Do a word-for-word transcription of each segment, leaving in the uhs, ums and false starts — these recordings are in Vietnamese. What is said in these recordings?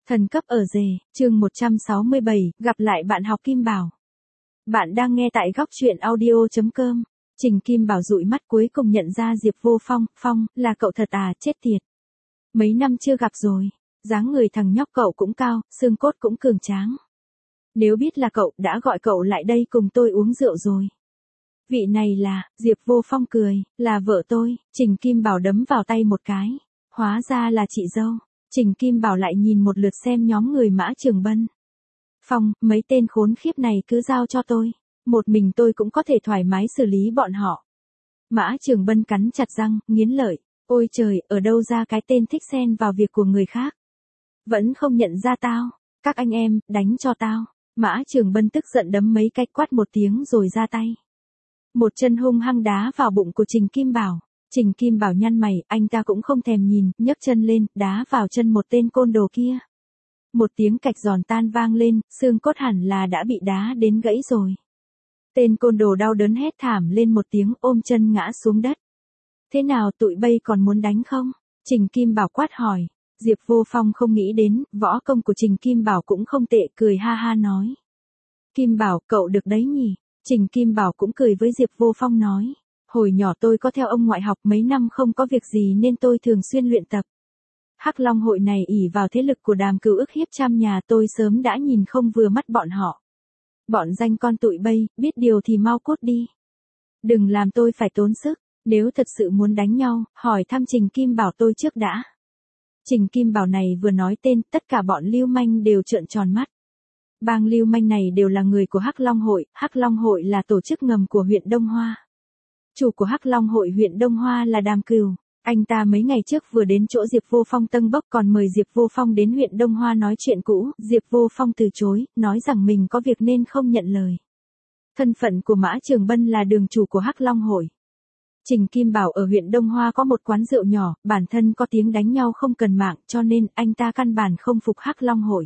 Thần cấp ở rể, chương một trăm sáu mươi bảy, gặp lại bạn học Kim Bảo. Bạn đang nghe tại góc truyện audio chấm com. Trình Kim Bảo dụi mắt cuối cùng nhận ra Diệp Vô Phong, Phong, là cậu thật à, chết tiệt. Mấy năm chưa gặp rồi, dáng người thằng nhóc cậu cũng cao, xương cốt cũng cường tráng. Nếu biết là cậu, đã gọi cậu lại đây cùng tôi uống rượu rồi. Vị này là, Diệp Vô Phong cười, là vợ tôi. Trình Kim Bảo đấm vào tay một cái. Hóa ra là chị dâu. Trình Kim Bảo lại nhìn một lượt xem nhóm người Mã Trường Bân. Phong, mấy tên khốn khiếp này cứ giao cho tôi. Một mình tôi cũng có thể thoải mái xử lý bọn họ. Mã Trường Bân cắn chặt răng, nghiến lợi. Ôi trời, ở đâu ra cái tên thích xen vào việc của người khác. Vẫn không nhận ra tao. Các anh em, đánh cho tao. Mã Trường Bân tức giận đấm mấy cái, quát một tiếng rồi ra tay. Một chân hung hăng đá vào bụng của Trình Kim Bảo. Trình Kim Bảo nhăn mày, anh ta cũng không thèm nhìn, nhấc chân lên, đá vào chân một tên côn đồ kia. Một tiếng cạch giòn tan vang lên, xương cốt hẳn là đã bị đá đến gãy rồi. Tên côn đồ đau đớn hét thảm lên một tiếng, ôm chân ngã xuống đất. Thế nào, tụi bay còn muốn đánh không? Trình Kim Bảo quát hỏi. Diệp Vô Phong không nghĩ đến, võ công của Trình Kim Bảo cũng không tệ, cười ha ha nói. Kim Bảo, cậu được đấy nhỉ? Trình Kim Bảo cũng cười với Diệp Vô Phong nói. Hồi nhỏ tôi có theo ông ngoại học mấy năm không có việc gì nên tôi thường xuyên luyện tập. Hắc Long hội này ỷ vào thế lực của Đàm Cừu ức hiếp trăm nhà, tôi sớm đã nhìn không vừa mắt bọn họ. Bọn danh con tụi bay, biết điều thì mau cút đi. Đừng làm tôi phải tốn sức, nếu thật sự muốn đánh nhau, hỏi thăm Trình Kim Bảo tôi trước đã. Trình Kim Bảo này vừa nói tên, tất cả bọn lưu manh đều trợn tròn mắt. Bang lưu manh này đều là người của Hắc Long hội, Hắc Long hội là tổ chức ngầm của huyện Đông Hoa. Chủ của Hắc Long hội huyện Đông Hoa là Đàm Cừu. Anh ta mấy ngày trước vừa đến chỗ Diệp Vô Phong tâng bốc, còn mời Diệp Vô Phong đến huyện Đông Hoa nói chuyện cũ. Diệp Vô Phong từ chối, nói rằng mình có việc nên không nhận lời. Thân phận của Mã Trường Bân là đường chủ của Hắc Long hội. Trình Kim Bảo ở huyện Đông Hoa có một quán rượu nhỏ, bản thân có tiếng đánh nhau không cần mạng, cho nên anh ta căn bản không phục Hắc Long hội.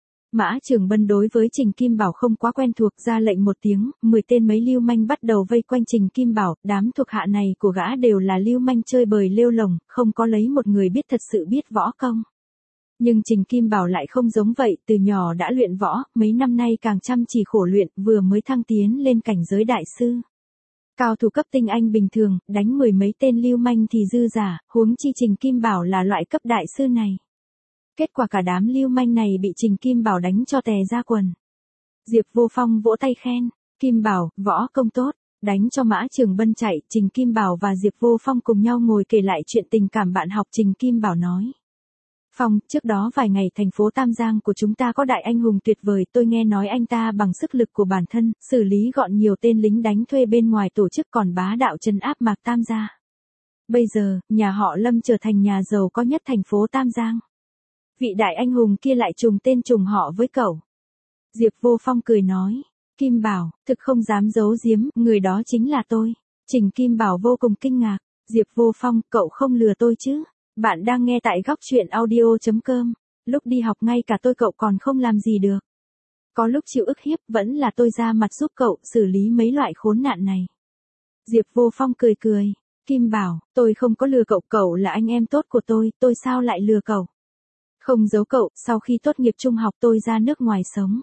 Mã Trường Bân đối với Trình Kim Bảo không quá quen thuộc, ra lệnh một tiếng, mười tên mấy lưu manh bắt đầu vây quanh Trình Kim Bảo. Đám thuộc hạ này của gã đều là lưu manh chơi bời lêu lồng, không có lấy một người biết thật sự biết võ công. Nhưng Trình Kim Bảo lại không giống vậy, từ nhỏ đã luyện võ, mấy năm nay càng chăm chỉ khổ luyện, vừa mới thăng tiến lên cảnh giới đại sư. Cao thủ cấp tinh anh bình thường, đánh mười mấy tên lưu manh thì dư giả, huống chi Trình Kim Bảo là loại cấp đại sư này. Kết quả cả đám lưu manh này bị Trình Kim Bảo đánh cho tè ra quần. Diệp Vô Phong vỗ tay khen, Kim Bảo, võ công tốt, đánh cho Mã Trường Bân chạy. Trình Kim Bảo và Diệp Vô Phong cùng nhau ngồi kể lại chuyện tình cảm bạn học. Trình Kim Bảo nói. Phong, trước đó vài ngày thành phố Tam Giang của chúng ta có đại anh hùng tuyệt vời, tôi nghe nói anh ta bằng sức lực của bản thân, xử lý gọn nhiều tên lính đánh thuê bên ngoài tổ chức, còn bá đạo trấn áp Mạc Tam gia. Bây giờ, nhà họ Lâm trở thành nhà giàu có nhất thành phố Tam Giang. Vị đại anh hùng kia lại trùng tên trùng họ với cậu. Diệp Vô Phong cười nói. Kim Bảo, thực không dám giấu giếm, người đó chính là tôi. Trình Kim Bảo vô cùng kinh ngạc. Diệp Vô Phong, cậu không lừa tôi chứ? Bạn đang nghe tại góc truyện audio chấm com. Lúc đi học ngay cả tôi cậu còn không làm gì được. Có lúc chịu ức hiếp, vẫn là tôi ra mặt giúp cậu xử lý mấy loại khốn nạn này. Diệp Vô Phong cười cười. Kim Bảo, tôi không có lừa cậu, cậu là anh em tốt của tôi, tôi sao lại lừa cậu? Không giấu cậu, sau khi tốt nghiệp trung học tôi ra nước ngoài sống.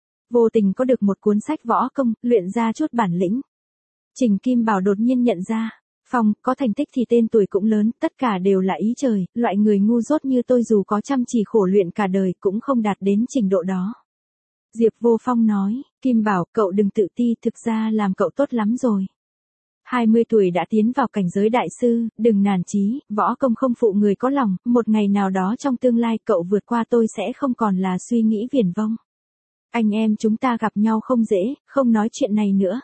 Vô tình có được một cuốn sách võ công, luyện ra chút bản lĩnh. Trình Kim Bảo đột nhiên nhận ra. Phong, có thành tích thì tên tuổi cũng lớn, tất cả đều là ý trời, loại người ngu dốt như tôi dù có chăm chỉ khổ luyện cả đời cũng không đạt đến trình độ đó. Diệp Vô Phong nói, Kim Bảo, cậu đừng tự ti, thực ra làm cậu tốt lắm rồi. hai mươi tuổi đã tiến vào cảnh giới đại sư, đừng nản chí, võ công không phụ người có lòng, một ngày nào đó trong tương lai cậu vượt qua tôi sẽ không còn là suy nghĩ viển vông. Anh em chúng ta gặp nhau không dễ, không nói chuyện này nữa.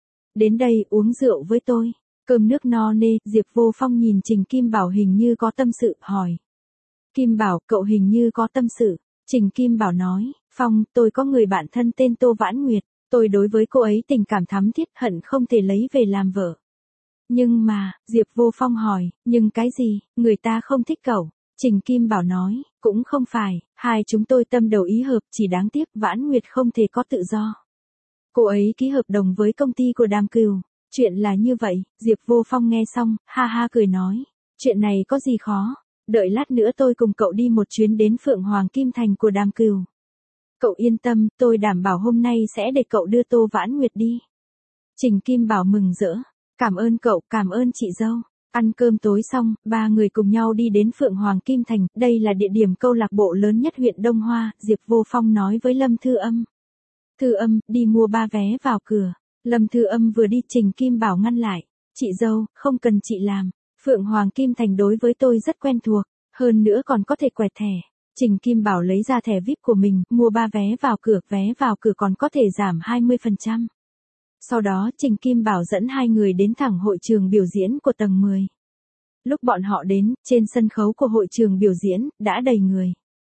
Đến đây uống rượu với tôi, cơm nước no nê. Diệp Vô Phong nhìn Trình Kim Bảo hình như có tâm sự, hỏi. Kim Bảo, cậu hình như có tâm sự. Trình Kim Bảo nói, Phong, tôi có người bạn thân tên Tô Vãn Nguyệt. Tôi đối với cô ấy tình cảm thắm thiết, hận không thể lấy về làm vợ. Nhưng mà, Diệp Vô Phong hỏi, nhưng cái gì, người ta không thích cậu? Trình Kim Bảo nói, cũng không phải, hai chúng tôi tâm đầu ý hợp, chỉ đáng tiếc Vãn Nguyệt không thể có tự do. Cô ấy ký hợp đồng với công ty của Đàm Cừu. Chuyện là như vậy. Diệp Vô Phong nghe xong, ha ha cười nói, chuyện này có gì khó? đợi lát nữa tôi cùng cậu đi một chuyến đến Phượng Hoàng Kim Thành của Đàm Cửu. Cậu yên tâm, tôi đảm bảo hôm nay sẽ để cậu đưa Tô Vãn Nguyệt đi. Trình Kim Bảo mừng rỡ. Cảm ơn cậu, cảm ơn chị dâu. Ăn cơm tối xong, ba người cùng nhau đi đến Phượng Hoàng Kim Thành, đây là địa điểm câu lạc bộ lớn nhất huyện Đông Hoa, Diệp Vô Phong nói với Lâm Thư Âm. Thư Âm, đi mua ba vé vào cửa. Lâm Thư Âm vừa đi Trình Kim Bảo ngăn lại. Chị dâu, không cần chị làm. Phượng Hoàng Kim Thành đối với tôi rất quen thuộc, hơn nữa còn có thể quẹt thẻ. Trình Kim Bảo lấy ra thẻ vi ai pi của mình, mua ba vé vào cửa, vé vào cửa còn có thể giảm hai mươi phần trăm. Sau đó Trình Kim Bảo dẫn hai người đến thẳng hội trường biểu diễn của tầng mười. Lúc bọn họ đến, trên sân khấu của hội trường biểu diễn, đã đầy người.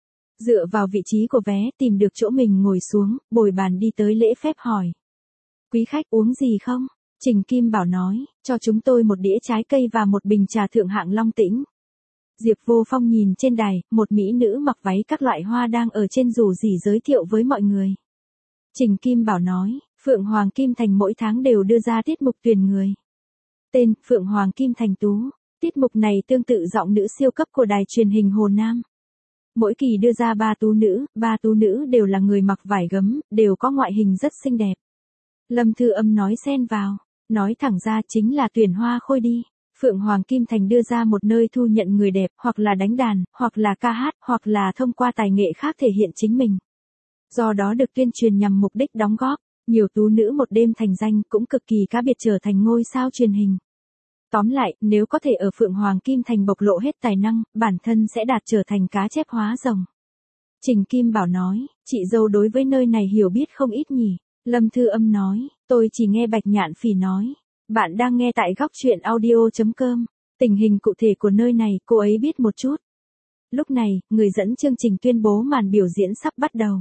Dựa vào vị trí của vé, tìm được chỗ mình ngồi xuống, bồi bàn đi tới lễ phép hỏi. Quý khách uống gì không? Trình Kim Bảo nói, cho chúng tôi một đĩa trái cây và một bình trà thượng hạng Long Tĩnh. Diệp Vô Phong nhìn trên đài, một mỹ nữ mặc váy các loại hoa đang ở trên dù rỉ giới thiệu với mọi người. Trình Kim Bảo nói, Phượng Hoàng Kim Thành mỗi tháng đều đưa ra tiết mục tuyển người. Tên, Phượng Hoàng Kim Thành Tú. Tiết mục này tương tự giọng nữ siêu cấp của đài truyền hình Hồ Nam. Mỗi kỳ đưa ra ba tú nữ, ba tú nữ đều là người mặc vải gấm, đều có ngoại hình rất xinh đẹp. Lâm Thư Âm nói xen vào, nói thẳng ra chính là tuyển hoa khôi đi. Phượng Hoàng Kim Thành đưa ra một nơi thu nhận người đẹp, hoặc là đánh đàn, hoặc là ca hát, hoặc là thông qua tài nghệ khác thể hiện chính mình. Do đó được tuyên truyền nhằm mục đích đóng góp, nhiều tú nữ một đêm thành danh cũng cực kỳ cá biệt trở thành ngôi sao truyền hình. Tóm lại, nếu có thể ở Phượng Hoàng Kim Thành bộc lộ hết tài năng, bản thân sẽ đạt trở thành cá chép hóa rồng. Trình Kim Bảo nói, chị dâu đối với nơi này hiểu biết không ít nhỉ. Lâm Thư Âm nói, tôi chỉ nghe Bạch Nhạn Phỉ nói. Bạn đang nghe tại góc truyện audio chấm com. Tình hình cụ thể của nơi này cô ấy biết một chút. Lúc này, người dẫn chương trình tuyên bố màn biểu diễn sắp bắt đầu.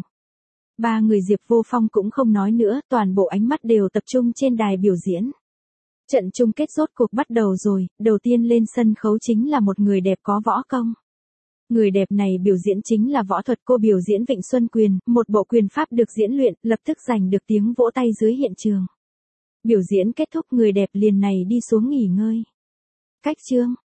Ba người Diệp Vô Phong cũng không nói nữa, toàn bộ ánh mắt đều tập trung trên đài biểu diễn. Trận chung kết rốt cuộc bắt đầu rồi, đầu tiên lên sân khấu chính là một người đẹp có võ công. Người đẹp này biểu diễn chính là võ thuật cô biểu diễn Vịnh Xuân Quyền, một bộ quyền pháp được diễn luyện, lập tức giành được tiếng vỗ tay dưới hiện trường. Biểu diễn kết thúc người đẹp liền này đi xuống nghỉ ngơi. Cách chương